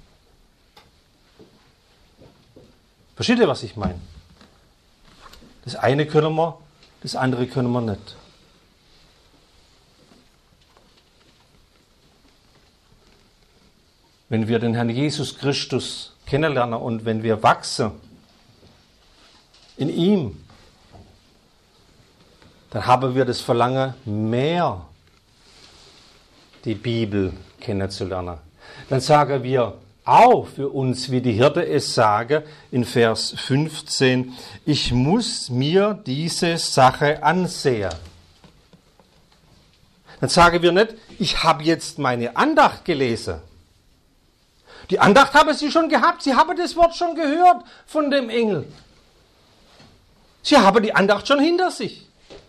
Versteht ihr, was ich meine? Das eine können wir, das andere können wir nicht. Wenn wir den Herrn Jesus Christus kennenlernen und wenn wir wachsen in ihm, dann haben wir das Verlangen, mehr die Bibel kennenzulernen. Dann sagen wir auch für uns, wie die Hirte es sagen, in Vers fünfzehn, ich muss mir diese Sache ansehen. Dann sagen wir nicht, ich habe jetzt meine Andacht gelesen. Die Andacht haben sie schon gehabt, sie haben das Wort schon gehört von dem Engel. Sie haben die Andacht schon hinter sich.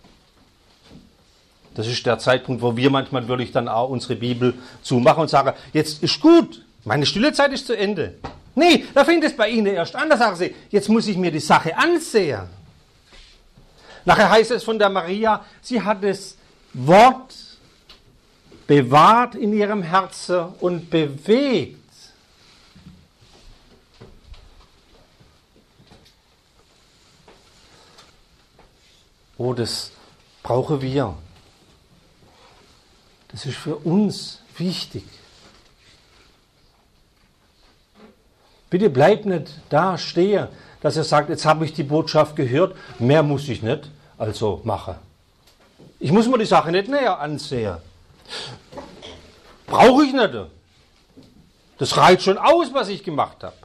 Das ist der Zeitpunkt, wo wir manchmal wirklich dann auch unsere Bibel zumachen und sagen, jetzt ist gut, meine stille Zeit ist zu Ende. Nee, da fängt es bei Ihnen erst an, da sagen Sie, jetzt muss ich mir die Sache ansehen. Nachher heißt es von der Maria, sie hat das Wort bewahrt in ihrem Herzen und bewegt. Oh, das brauchen wir. Das ist für uns wichtig. Bitte bleibt nicht da stehen, dass ihr sagt, jetzt habe ich die Botschaft gehört, mehr muss ich nicht, also mache. Ich muss mir die Sache nicht näher ansehen. Brauche ich nicht. Das reicht schon aus, was ich gemacht habe.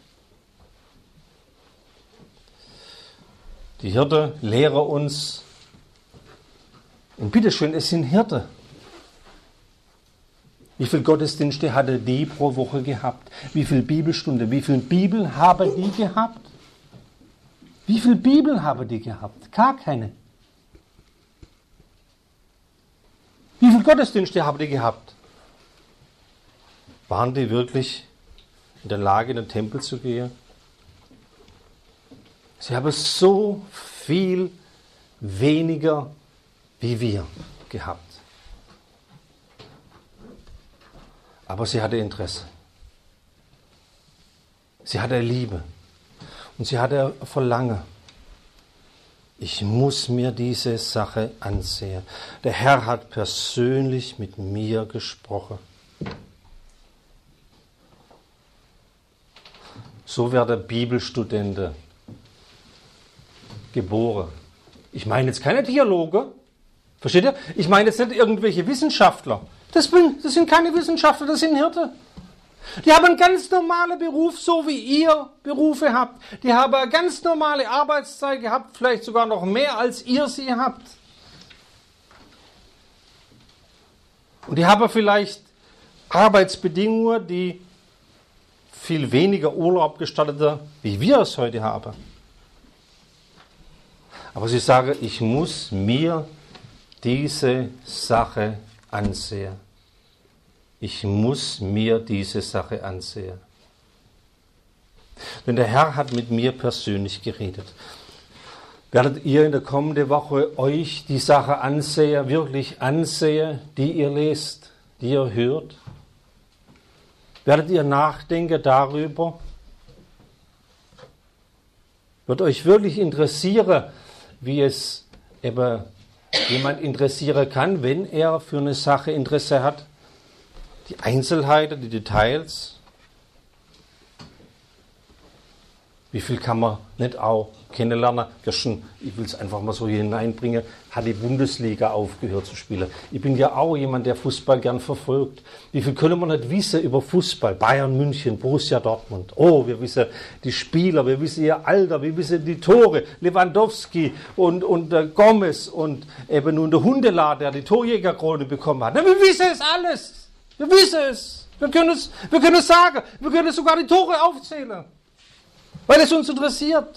Die Hirte lehren uns, und bitteschön, es sind Hirte. Wie viele Gottesdienste hatte die pro Woche gehabt? Wie viele Bibelstunden, wie viele Bibeln haben die gehabt? Wie viele Bibeln haben die gehabt? Gar keine. Wie viele Gottesdienste haben die gehabt? Waren die wirklich in der Lage, in den Tempel zu gehen? Sie haben so viel weniger wie wir gehabt. Aber sie hatte Interesse. Sie hatte Liebe. Und sie hatte Verlangen. Ich muss mir diese Sache ansehen. Der Herr hat persönlich mit mir gesprochen. So werden Bibelstudenten geboren. Ich meine jetzt keine Theologen. Versteht ihr? Ich meine jetzt nicht irgendwelche Wissenschaftler. Das, bin, das sind keine Wissenschaftler, das sind Hirten. Die haben einen ganz normalen Beruf, so wie ihr Berufe habt. Die haben eine ganz normale Arbeitszeit gehabt, vielleicht sogar noch mehr, als ihr sie habt. Und die haben vielleicht Arbeitsbedingungen, die viel weniger Urlaub gestatteten, wie wir es heute haben. Aber sie sagen, ich muss mir diese Sache ansehen. Ich muss mir diese Sache ansehen. Denn der Herr hat mit mir persönlich geredet. Werdet ihr in der kommenden Woche euch die Sache ansehen, wirklich ansehen, die ihr lest, die ihr hört? Werdet ihr nachdenken darüber? Wird euch wirklich interessieren, wie es eben jemand interessieren kann, wenn er für eine Sache Interesse hat? Die Einzelheiten, die Details. Wie viel kann man nicht auch kennenlernen? Gestern, ich will es einfach mal so hier hineinbringen, hat die Bundesliga aufgehört zu spielen. Ich bin ja auch jemand, der Fußball gern verfolgt. Wie viel können wir nicht wissen über Fußball? Bayern München, Borussia Dortmund. Oh, wir wissen die Spieler, wir wissen ihr Alter, wir wissen die Tore. Lewandowski und, und der Gomez und eben nun der Hundelar, der die Torjägerkrone bekommen hat. Na, wir wissen es alles. Wir wissen es. Wir können es, wir können es sagen. Wir können sogar die Tore aufzählen. Weil es uns interessiert.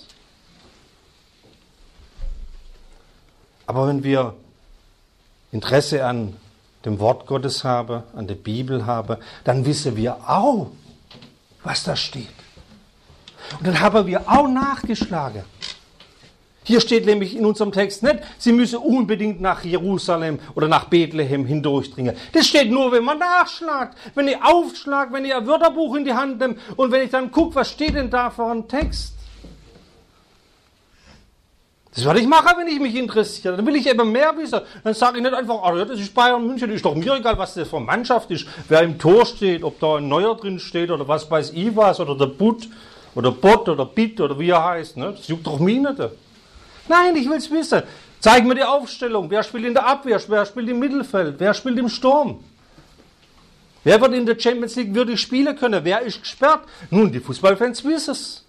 Aber wenn wir Interesse an dem Wort Gottes haben, an der Bibel haben, dann wissen wir auch, was da steht. Und dann haben wir auch nachgeschlagen. Hier steht nämlich in unserem Text nicht, sie müsse unbedingt nach Jerusalem oder nach Bethlehem hindurchdringen. Das steht nur, wenn man nachschlagt, wenn ihr aufschlagt, wenn ihr ein Wörterbuch in die Hand nehmt und wenn ich dann gucke, was steht denn da für ein Text. Das werde ich machen, wenn ich mich interessiere. Dann will ich eben mehr wissen. Dann sage ich nicht einfach, oh, das ist Bayern München, ist doch mir egal, was das für eine Mannschaft ist, wer im Tor steht, ob da ein Neuer drin steht oder was weiß ich was, oder der Butt oder Bott oder Bitt oder wie er heißt. Ne? Das juckt doch mich nicht. Nein, ich will es wissen. Zeig mir die Aufstellung. Wer spielt in der Abwehr? Wer spielt im Mittelfeld? Wer spielt im Sturm? Wer wird in der Champions League würdig spielen können? Wer ist gesperrt? Nun, die Fußballfans wissen es.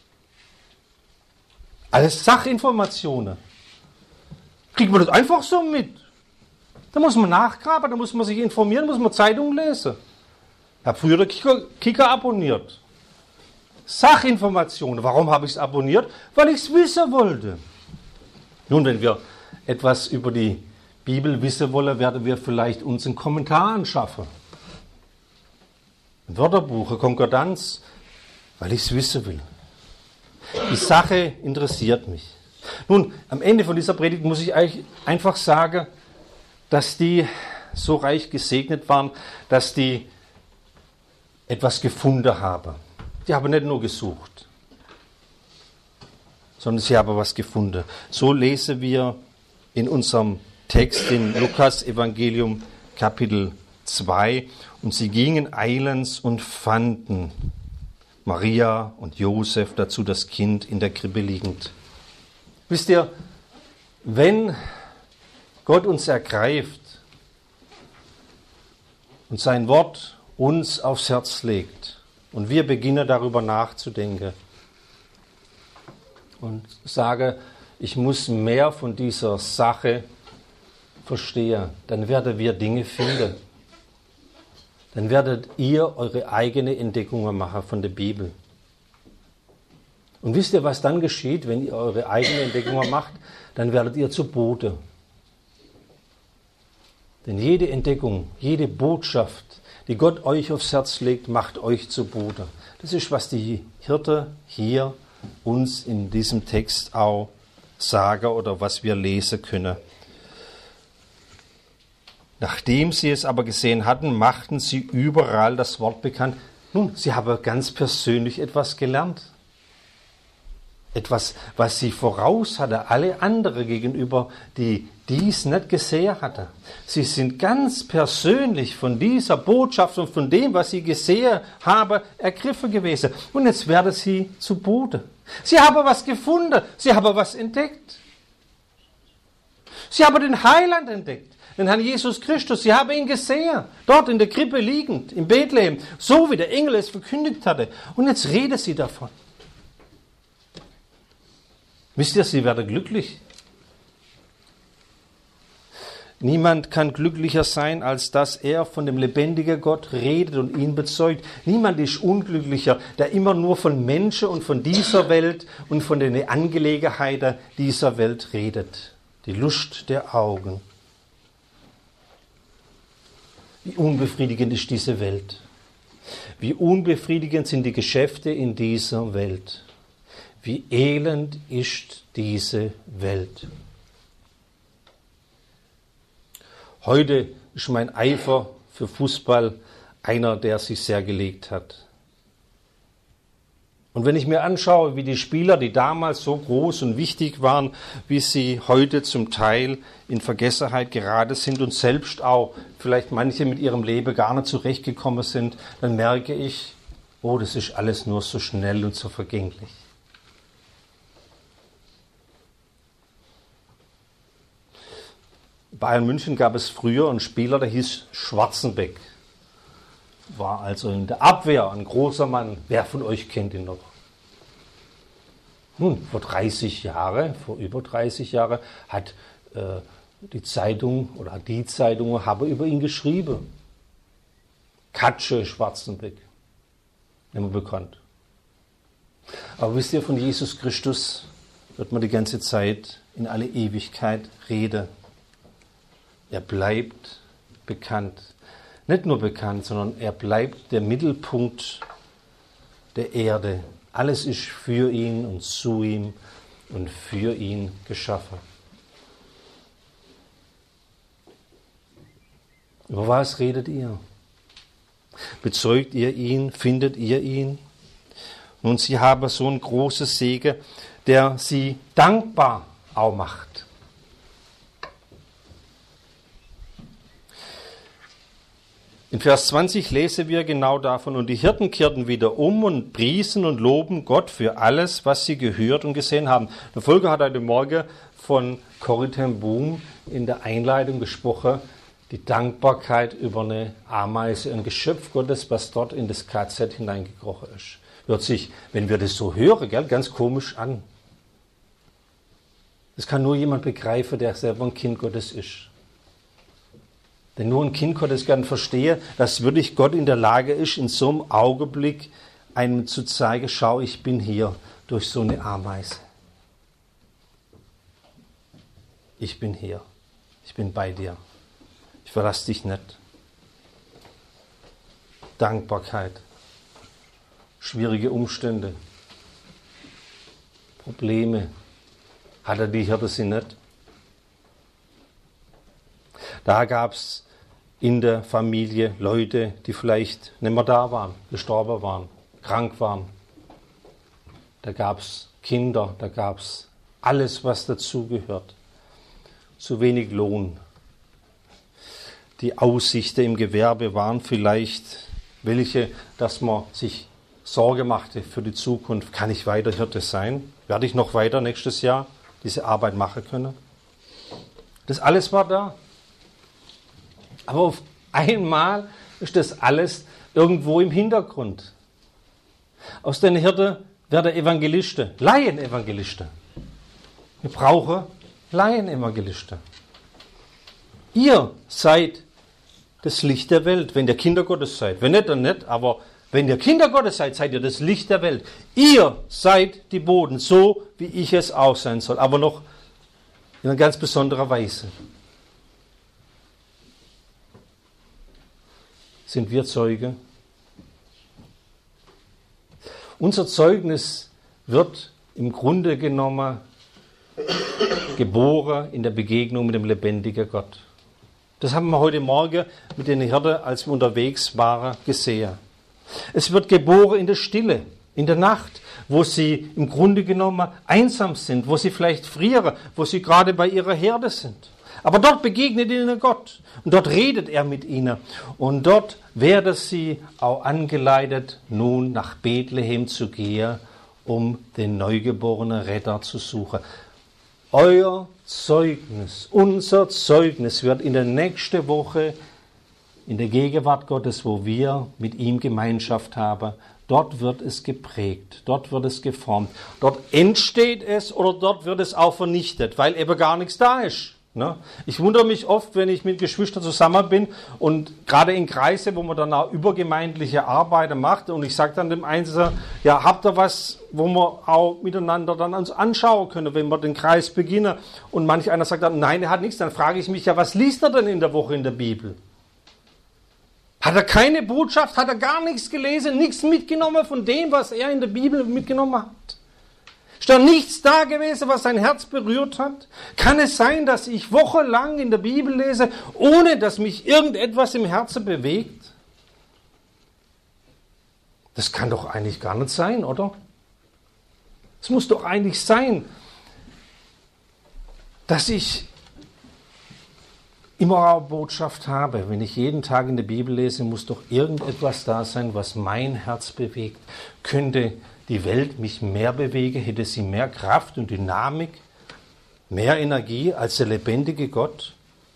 Alles Sachinformationen. Kriegt man das einfach so mit? Da muss man nachgraben, da muss man sich informieren, da muss man Zeitungen lesen. Ich habe früher den Kicker, Kicker abonniert. Sachinformationen. Warum habe ich es abonniert? Weil ich es wissen wollte. Nun, wenn wir etwas über die Bibel wissen wollen, werden wir vielleicht uns einen Kommentar anschaffen. Ein Wörterbuch, eine Konkordanz, weil ich es wissen will. Die Sache interessiert mich. Nun, am Ende von dieser Predigt muss ich euch einfach sagen, dass die so reich gesegnet waren, dass die etwas gefunden haben. Die haben nicht nur gesucht, sondern sie haben was gefunden. So lesen wir in unserem Text in Lukas Evangelium Kapitel zwei. Und sie gingen eilends und fanden Maria und Josef, dazu das Kind in der Krippe liegend. Wisst ihr, wenn Gott uns ergreift und sein Wort uns aufs Herz legt und wir beginnen darüber nachzudenken und sagen, ich muss mehr von dieser Sache verstehen, dann werden wir Dinge finden. Dann werdet ihr eure eigene Entdeckungen machen von der Bibel. Und wisst ihr, was dann geschieht, wenn ihr eure eigene Entdeckungen macht? Dann werdet ihr zu Bote. Denn jede Entdeckung, jede Botschaft, die Gott euch aufs Herz legt, macht euch zu Bote. Das ist, was die Hirte hier uns in diesem Text auch sagen oder was wir lesen können. Nachdem sie es aber gesehen hatten, machten sie überall das Wort bekannt. Nun, sie haben ganz persönlich etwas gelernt. Etwas, was sie voraus hatte, alle anderen gegenüber, die dies nicht gesehen hatten. Sie sind ganz persönlich von dieser Botschaft und von dem, was sie gesehen haben, ergriffen gewesen. Und jetzt werden sie zu Bote. Sie haben was gefunden, sie haben was entdeckt. Sie haben den Heiland entdeckt. Den Herrn Jesus Christus, sie haben ihn gesehen, dort in der Krippe liegend, in Bethlehem, so wie der Engel es verkündigt hatte. Und jetzt reden sie davon. Wisst ihr, sie werden glücklich. Niemand kann glücklicher sein, als dass er von dem lebendigen Gott redet und ihn bezeugt. Niemand ist unglücklicher, der immer nur von Menschen und von dieser Welt und von den Angelegenheiten dieser Welt redet. Die Lust der Augen. Wie unbefriedigend ist diese Welt. Wie unbefriedigend sind die Geschäfte in dieser Welt. Wie elend ist diese Welt. Heute ist mein Eifer für Fußball einer, der sich sehr gelegt hat. Und wenn ich mir anschaue, wie die Spieler, die damals so groß und wichtig waren, wie sie heute zum Teil in Vergessenheit geraten sind und selbst auch vielleicht manche mit ihrem Leben gar nicht zurechtgekommen sind, dann merke ich, oh, das ist alles nur so schnell und so vergänglich. Bayern München gab es früher einen Spieler, der hieß Schwarzenbeck. War also in der Abwehr ein großer Mann. Wer von euch kennt ihn noch? Nun, vor dreißig Jahren, vor über dreißig Jahren, hat äh, die Zeitung oder die Zeitung habe über ihn geschrieben. Katsche Schwarzenbeck, immer bekannt. Aber wisst ihr, von Jesus Christus wird man die ganze Zeit in alle Ewigkeit reden. Er bleibt bekannt. Nicht nur bekannt, sondern er bleibt der Mittelpunkt der Erde. Alles ist für ihn und zu ihm und für ihn geschaffen. Über was redet ihr? Bezeugt ihr ihn? Findet ihr ihn? Nun, sie haben so ein großes Segen, der sie dankbar auch macht. In Vers zwanzig lesen wir genau davon: Und die Hirten kehrten wieder um und priesen und loben Gott für alles, was sie gehört und gesehen haben. Der Volker hat heute Morgen von Corrie ten Boom in der Einleitung gesprochen, die Dankbarkeit über eine Ameise, ein Geschöpf Gottes, was dort in das K Z hineingekrochen ist. Hört sich, wenn wir das so hören, gell, ganz komisch an. Das kann nur jemand begreifen, der selber ein Kind Gottes ist. Denn nur ein Kind Gottes kann verstehen, dass wirklich Gott in der Lage ist, in so einem Augenblick einem zu zeigen: Schau, ich bin hier durch so eine Ameise. Ich bin hier. Ich bin bei dir. Ich verlasse dich nicht. Dankbarkeit. Schwierige Umstände. Probleme. Hat er die Hirte sie nicht? Da gab es in der Familie Leute, die vielleicht nicht mehr da waren, gestorben waren, krank waren. Da gab es Kinder, da gab es alles, was dazugehört. Zu wenig Lohn. Die Aussichten im Gewerbe waren vielleicht welche, dass man sich Sorge machte für die Zukunft. Kann ich weiter Hirte sein? Werde ich noch weiter nächstes Jahr diese Arbeit machen können? Das alles war da. Aber auf einmal ist das alles irgendwo im Hintergrund. Aus den Hirten werden Evangelisten, Laienevangelisten. Wir brauchen Laienevangelisten. Ihr seid das Licht der Welt, wenn ihr Kinder Gottes seid. Wenn nicht, dann nicht, aber wenn ihr Kinder Gottes seid, seid ihr das Licht der Welt. Ihr seid die Boden, so wie ich es auch sein soll, aber noch in einer ganz besonderen Weise. Sind wir Zeuge? Unser Zeugnis wird im Grunde genommen geboren in der Begegnung mit dem lebendigen Gott. Das haben wir heute Morgen mit den Hirten, als wir unterwegs waren, gesehen. Es wird geboren in der Stille, in der Nacht, wo sie im Grunde genommen einsam sind, wo sie vielleicht frieren, wo sie gerade bei ihrer Herde sind. Aber dort begegnet ihnen Gott und dort redet er mit ihnen. Und dort werden sie auch angeleitet, nun nach Bethlehem zu gehen, um den neugeborenen Retter zu suchen. Euer Zeugnis, unser Zeugnis wird in der nächsten Woche in der Gegenwart Gottes, wo wir mit ihm Gemeinschaft haben, dort wird es geprägt, dort wird es geformt. Dort entsteht es oder dort wird es auch vernichtet, weil eben gar nichts da ist. Ich wundere mich oft, wenn ich mit Geschwistern zusammen bin und gerade in Kreise, wo man dann auch übergemeindliche Arbeiten macht und ich sage dann dem Einzelnen, ja, habt ihr was, wo wir auch miteinander dann uns anschauen können, wenn wir den Kreis beginnen, und manch einer sagt dann, nein, er hat nichts, dann frage ich mich, ja, was liest er denn in der Woche in der Bibel? Hat er keine Botschaft, hat er gar nichts gelesen, nichts mitgenommen von dem, was er in der Bibel mitgenommen hat? Ist da nichts da gewesen, was sein Herz berührt hat? Kann es sein, dass ich wochenlang in der Bibel lese, ohne dass mich irgendetwas im Herzen bewegt? Das kann doch eigentlich gar nicht sein, oder? Es muss doch eigentlich sein, dass ich immer eine Botschaft habe. Wenn ich jeden Tag in der Bibel lese, muss doch irgendetwas da sein, was mein Herz bewegt. Könnte die Welt mich mehr bewegen, hätte sie mehr Kraft und Dynamik, mehr Energie als der lebendige Gott?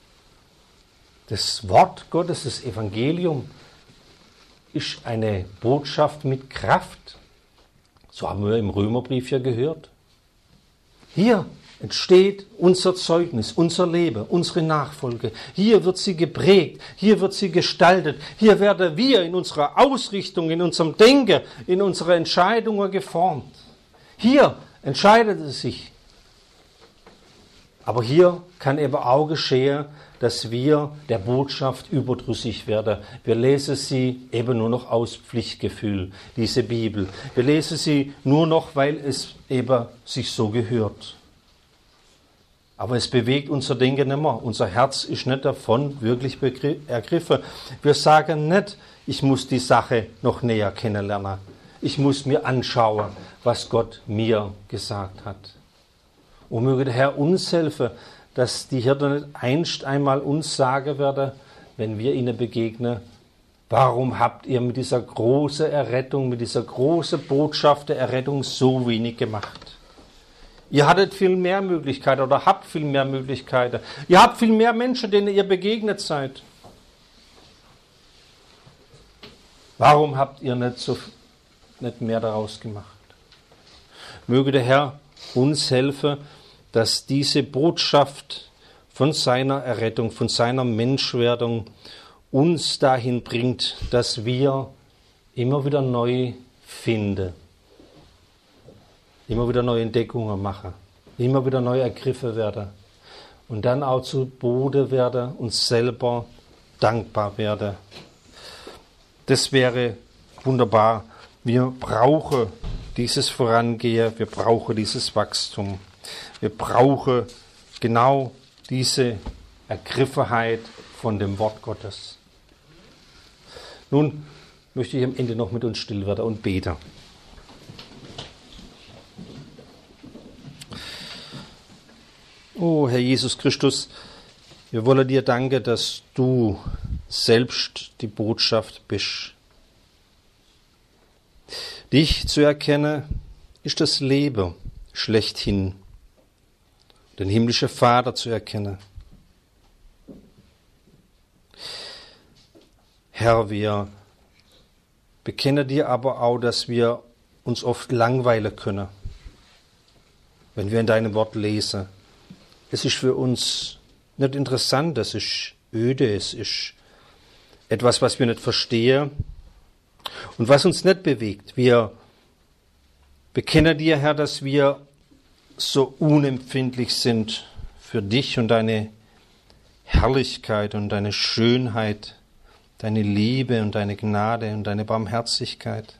Das Wort Gottes, das Evangelium, ist eine Botschaft mit Kraft. So haben wir im Römerbrief ja gehört. Hier entsteht unser Zeugnis, unser Leben, unsere Nachfolge. Hier wird sie geprägt, hier wird sie gestaltet. Hier werden wir in unserer Ausrichtung, in unserem Denken, in unserer Entscheidungen geformt. Hier entscheidet es sich, Aber hier kann eben auch geschehen, dass wir der Botschaft überdrüssig werden. Wir lesen sie eben nur noch aus Pflichtgefühl, diese Bibel. Wir lesen sie nur noch, weil es eben sich so gehört. Aber es bewegt unser Denken nicht mehr. Unser Herz ist nicht davon wirklich ergriffen. Wir sagen nicht, ich muss die Sache noch näher kennenlernen. Ich muss mir anschauen, was Gott mir gesagt hat. Und möge der Herr uns helfen, dass die Hirten nicht einst einmal uns sagen werden, wenn wir ihnen begegnen, warum habt ihr mit dieser großen Errettung, mit dieser großen Botschaft der Errettung so wenig gemacht? Ihr hattet viel mehr Möglichkeiten oder habt viel mehr Möglichkeiten. Ihr habt viel mehr Menschen, denen ihr begegnet seid. Warum habt ihr nicht, so, nicht mehr daraus gemacht? Möge der Herr uns helfen, dass diese Botschaft von seiner Errettung, von seiner Menschwerdung uns dahin bringt, dass wir immer wieder neu finden, immer wieder neue Entdeckungen machen, immer wieder neu ergriffen werden und dann auch zu Boden werden und selber dankbar werden. Das wäre wunderbar. Wir brauchen dieses Vorangehen, wir brauchen dieses Wachstum. Wir brauchen genau diese Ergriffenheit von dem Wort Gottes. Nun möchte ich am Ende noch mit uns still werden und beten. Oh Herr Jesus Christus, wir wollen dir danken, dass du selbst die Botschaft bist. Dich zu erkennen ist das Leben schlechthin. Den himmlischen Vater zu erkennen. Herr, wir bekennen dir aber auch, dass wir uns oft langweilen können, wenn wir in deinem Wort lesen. Es ist für uns nicht interessant, es ist öde, es ist etwas, was wir nicht verstehen und was uns nicht bewegt. Wir bekennen dir, Herr, dass wir so unempfindlich sind für dich und deine Herrlichkeit und deine Schönheit, deine Liebe und deine Gnade und deine Barmherzigkeit.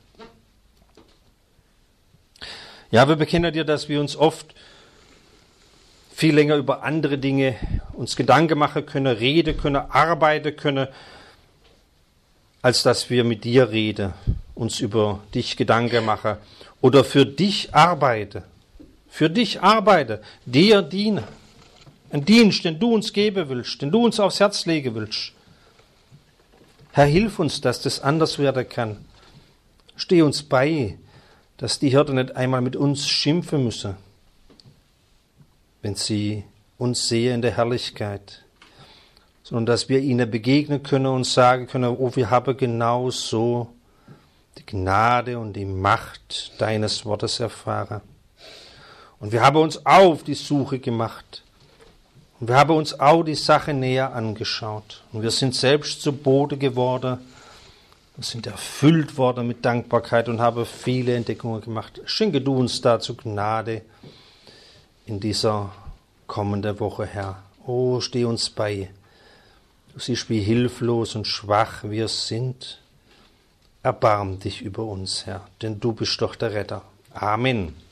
Ja, wir bekennen dir, dass wir uns oft viel länger über andere Dinge uns Gedanken machen können, reden können, arbeiten können, als dass wir mit dir reden, uns über dich Gedanken machen oder für dich arbeiten. Für dich arbeite, dir diene. Ein Dienst, den du uns geben willst, den du uns aufs Herz legen willst. Herr, hilf uns, dass das anders werden kann. Steh uns bei, dass die Hirten nicht einmal mit uns schimpfen müssen, wenn sie uns sehen in der Herrlichkeit, sondern dass wir ihnen begegnen können und sagen können, oh, wir haben genau so die Gnade und die Macht deines Wortes erfahren. Und wir haben uns auf die Suche gemacht. Und wir haben uns auch die Sache näher angeschaut. Und wir sind selbst zu Boden geworden. Wir sind erfüllt worden mit Dankbarkeit und haben viele Entdeckungen gemacht. Schenke du uns dazu Gnade in dieser kommenden Woche, Herr. Oh, steh uns bei. Du siehst, wie hilflos und schwach wir sind. Erbarm dich über uns, Herr, denn du bist doch der Retter. Amen.